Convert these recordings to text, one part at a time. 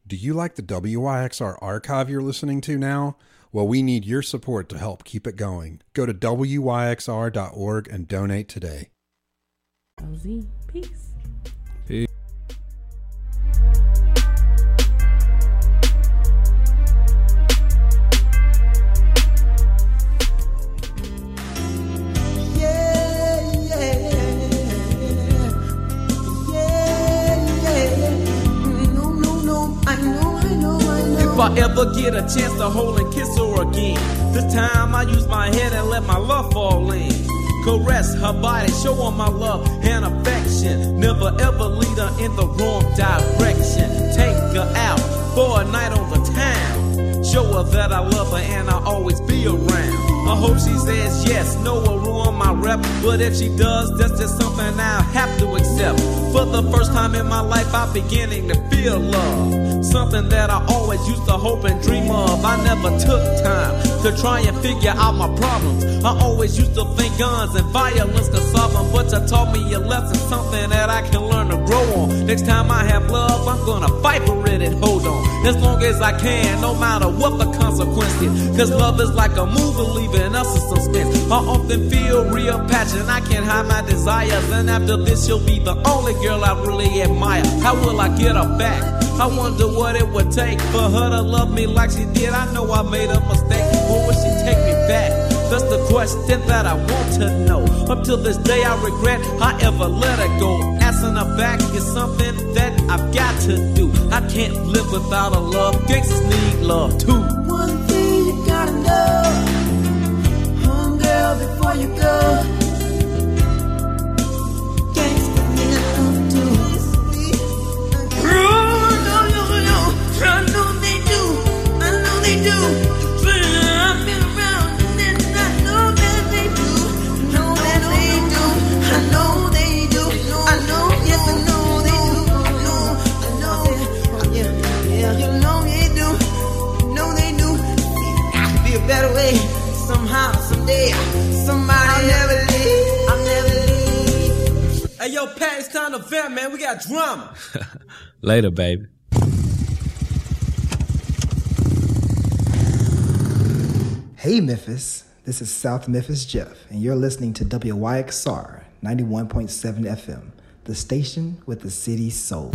Do you like the WYXR archive you're listening to now? Well, we need your support to help keep it going. Go to WYXR.org and donate today. OZ, peace. Peace. If I ever get a chance to hold and kiss her again, this time I use my head and let my love fall in. Caress her body, show her my love and affection. Never ever lead her in the wrong direction. Take her out for a night on the town. Show her that I love her and I'll always be around. I hope she says yes, no will ruin my rep. But if she does, that's just something I'll have to accept. For the first time in my life, I'm beginning to feel love. Something that I always used to hope and dream of. I never took time to try and figure out my problems. I always used to think guns and violence could solve them. But you taught me a lesson, something that I can learn to grow on. Next time I have love, I'm gonna fight for it and hold on as long as I can, no matter what the consequence is. Cause love is like a movie leaving us in suspense. I often feel real passion, I can't hide my desires. And after this, she'll be the only girl I really admire. How will I get her back? I wonder what it would take for her to love me like she did. I know I made a mistake, but will she take me back? That's the question that I want to know. Up till this day I regret I ever let her go. Asking her back is something that I've got to do. I can't live without a love. Gangsters need love too. One thing you gotta know, homegirl, before you go, gangsters need love too. I know they do, I know they do. I've been around and I know that they do. Know that they do, I know they do. I know, yes I know they do. I know, yeah, you know they do. Know they do. Got to be a better way. Somehow, someday, somebody I'll never leave. Hey yo, Pat, it's time to vent, man. We got drama. Later, baby. Hey Memphis, this is South Memphis Jeff, and you're listening to WYXR 91.7 FM, the station with the city's soul.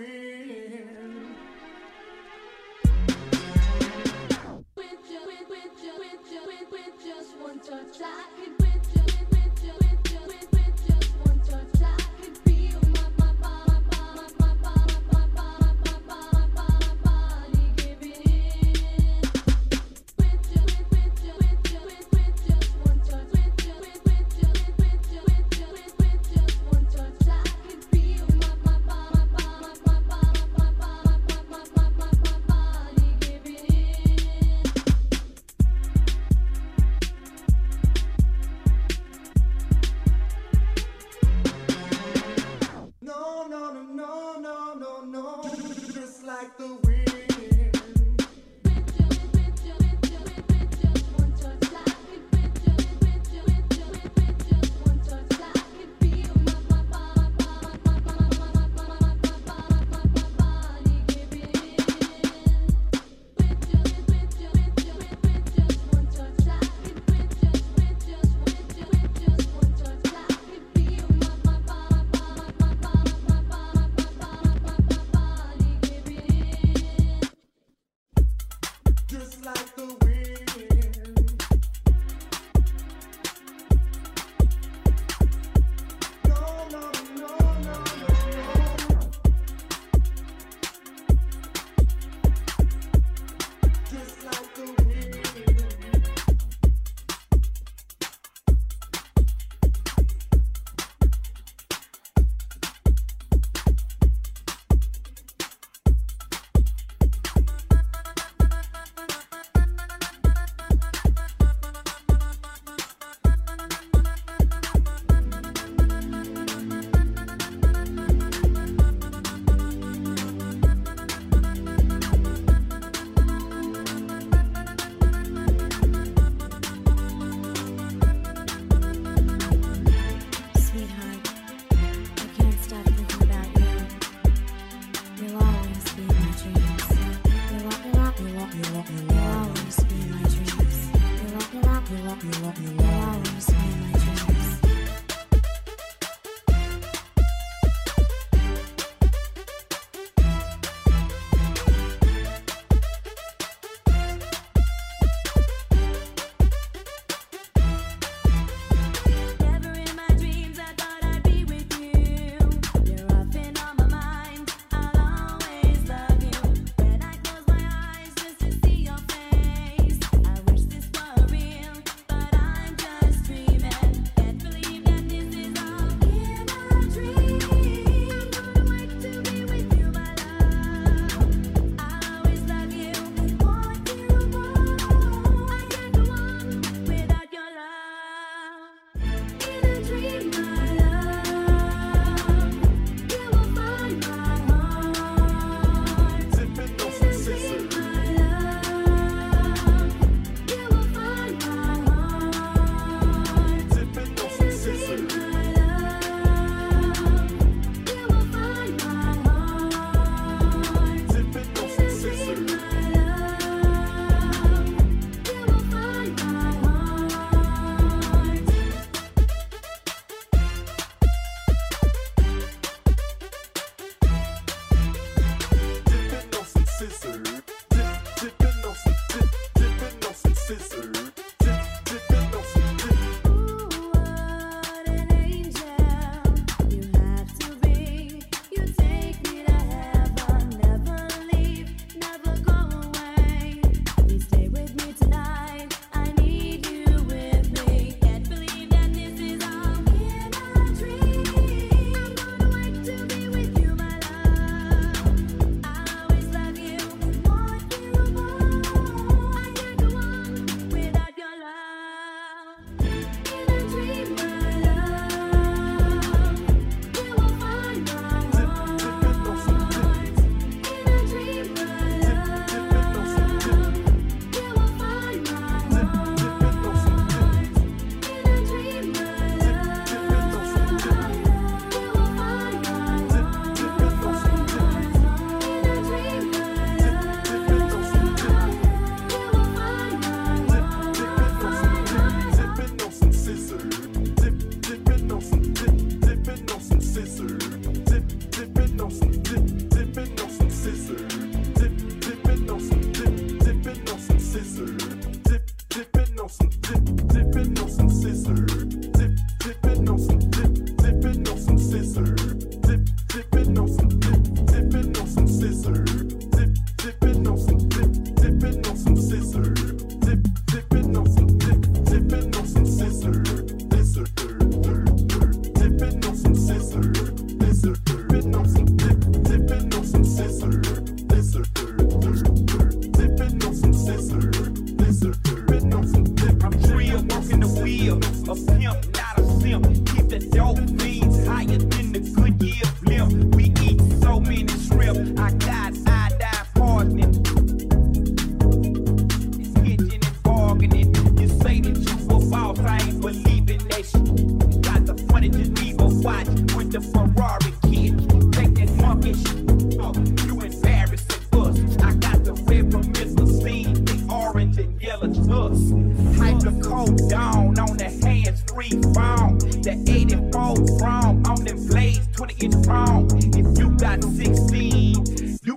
I wish this were real, but I'm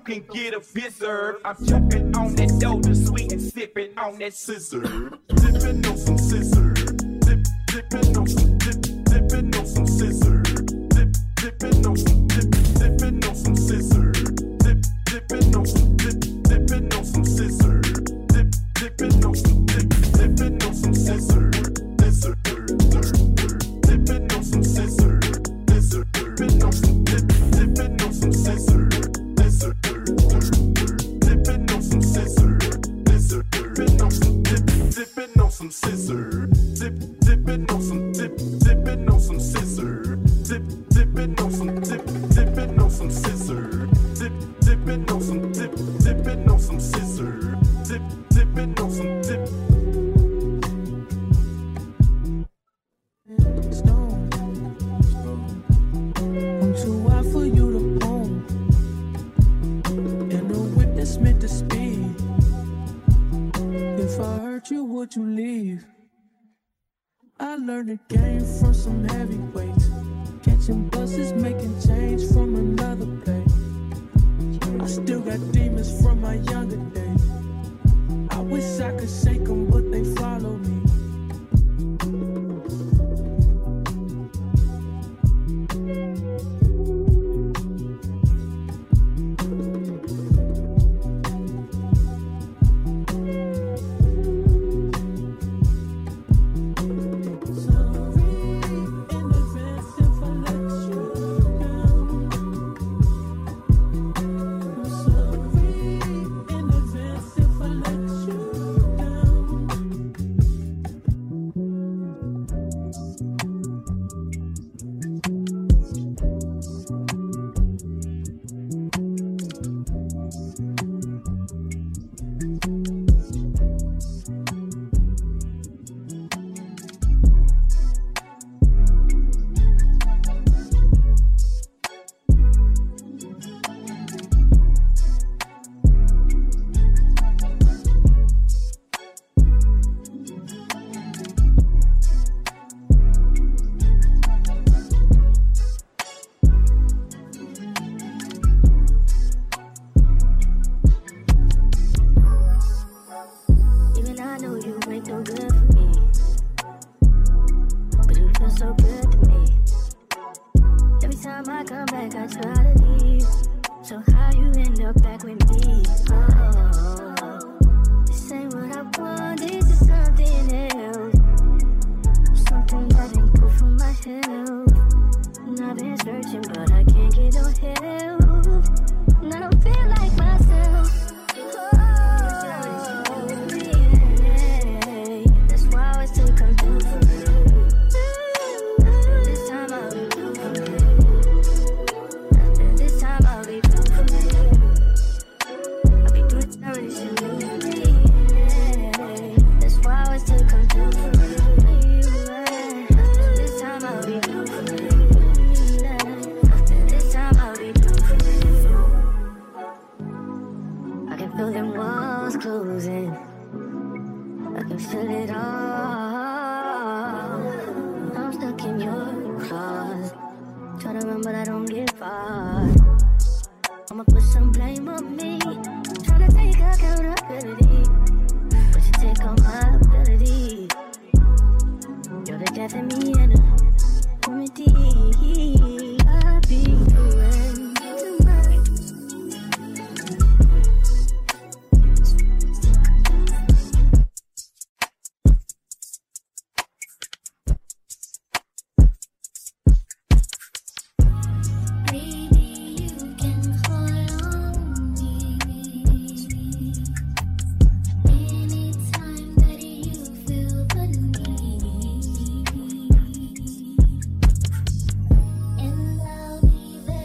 can get a bit served. I'm choking on that doja sweet and sipping on that scissor. Dipping on some scissor. Dipping on some dipping on some scissor. Dipping on some dipping on some scissor. Dipping on some dipping on some scissor. Dipping on some dipping on some scissor. Dipping on some scissor. Dipping on some dipping on some scissor. Dipping on some scissor. Dipping on some dipping on some scissor. Dipping on some dipping on some scissor. Dipping on some dipping on some scissor. Dipping on some dipping on some scissor. Dipping on some dip. Stone. I'm too wild for you to own. And the whip that's meant to speed. If I hurt you, would you leave? I learned the game from some heavyweights. Catching buses, making change from another place. I still got demons from my younger days. I wish I could shake them, but they follow me. And I'll be there.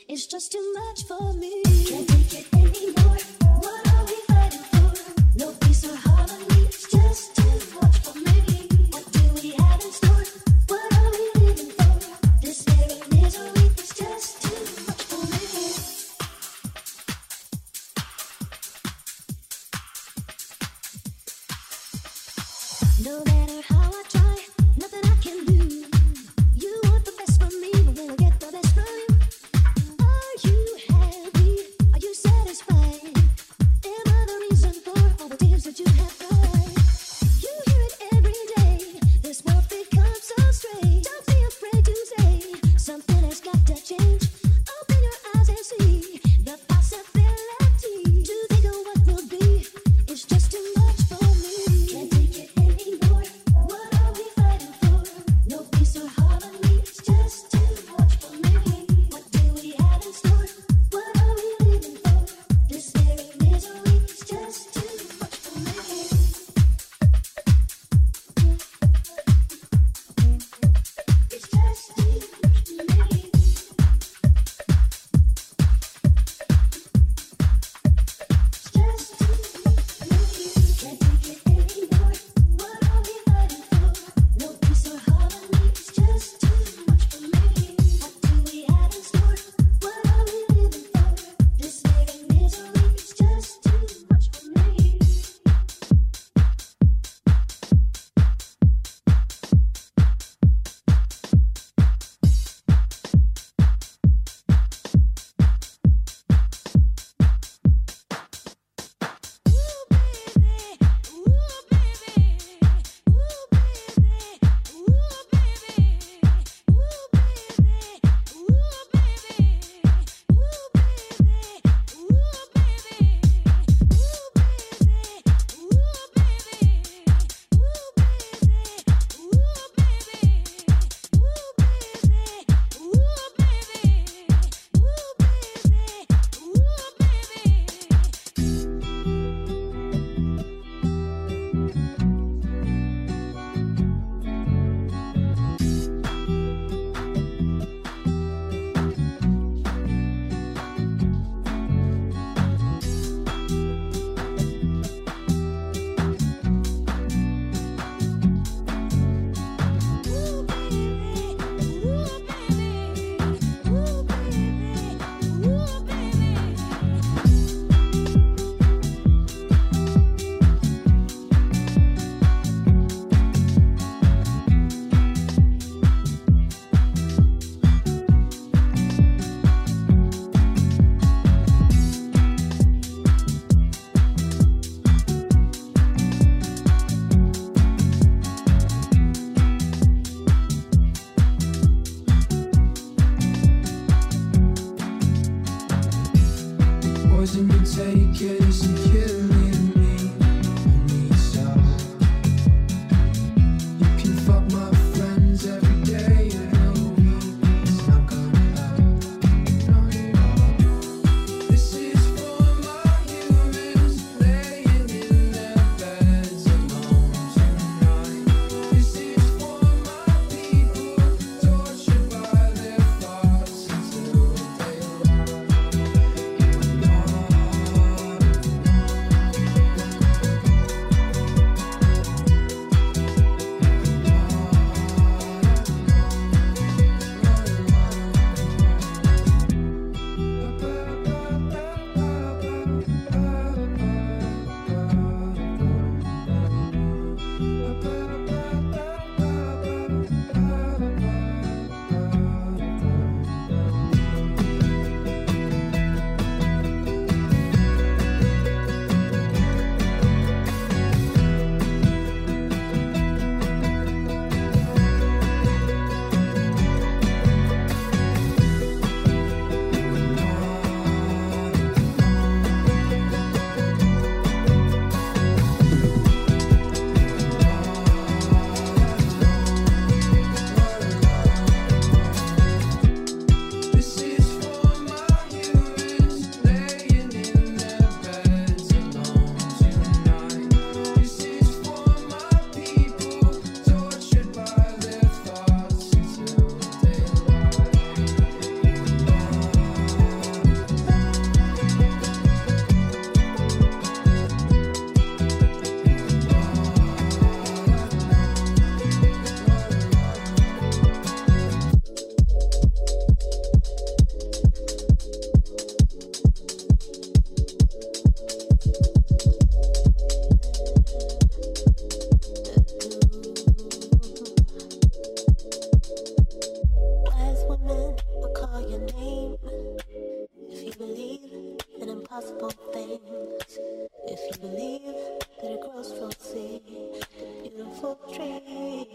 It's just too much for me. Can't take it anymore. What are we fighting for? No peace or harmony. It's just too much for me. What do we have in store? What are we living for? This very misery is just too much for me. No matter how I try, nothing I can do. You want the best from me, but will I get the best from you? Are you happy? Are you satisfied? Am I the reason for all the tears that you have cried? You hear it every day. This world becomes so strange. Don't be afraid to say something has got to change. Open your eyes and see the possibility. To think of what will be, it's just too much for me. Can't take it anymore. What are we fighting for? No peace or harmony. It's just too much for me. What do we have in store? What are we living for? This very misery is just too much for me. It's just too much for me. It's just too much for me. Can't take it anymore. What are we fighting for? No peace or harmony. It's just too much for me. What do we have in store? What are we living for? This very misery is just too much for me. Poison you take isn't killing me, only yourself. You can fuck my friends every day and every week. It's not gonna help, not at all. This is for my humans laying in their beds alone tonight. This is for my people tortured by their thoughts until they lie. believe in impossible things, if you believe that it grows from seed, a beautiful tree.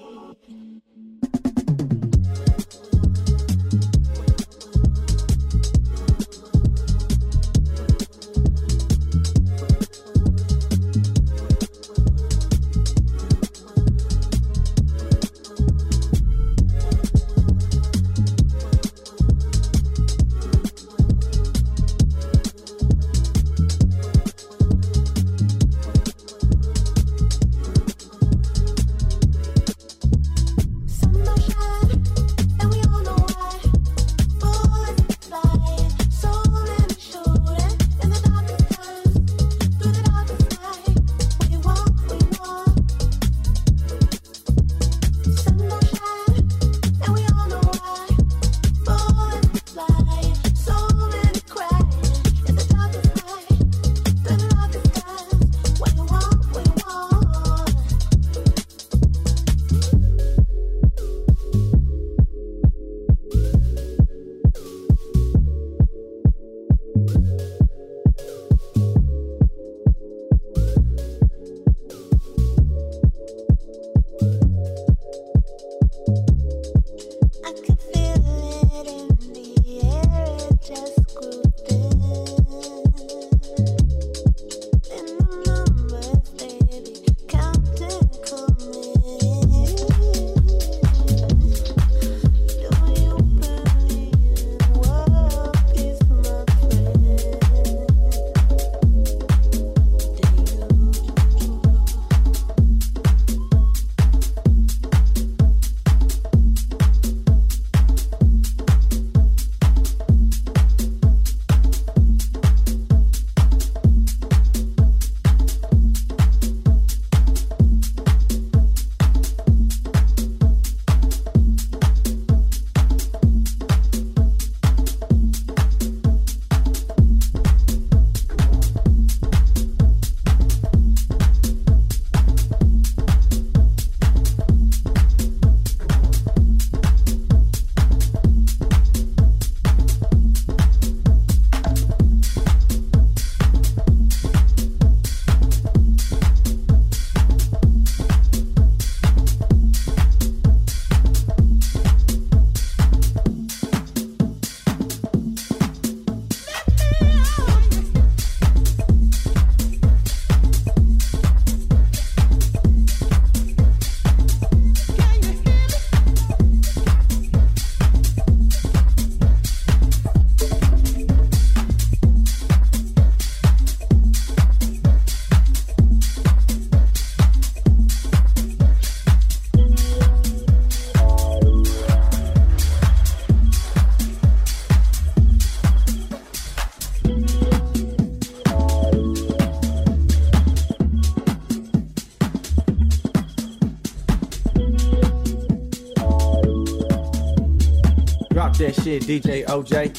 That shit, DJ OJ.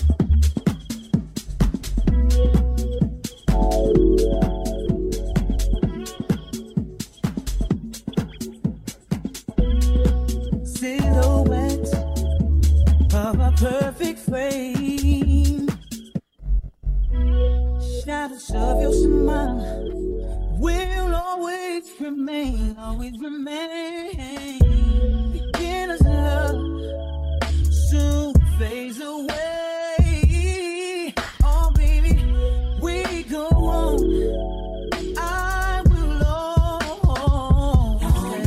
Silhouette of a perfect frame, shadows of your smile will always remain, always remain. Beginner's love soon fades away. Oh baby, we go on. I will always,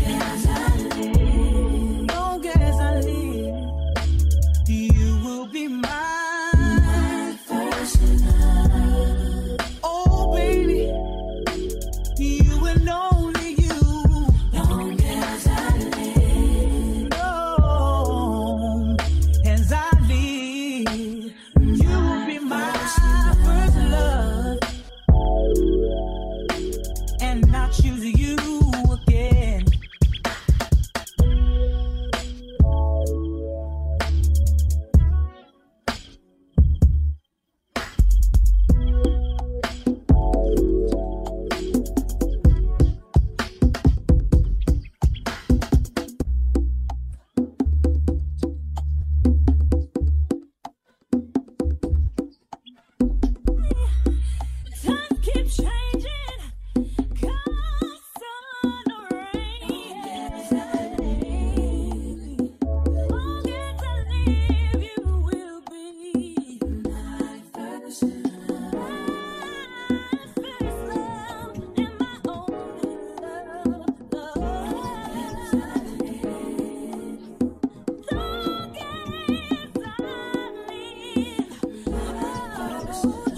long as I live, you will be my first love. Oh baby, you and only you, long as I live, long as I live. Ooh,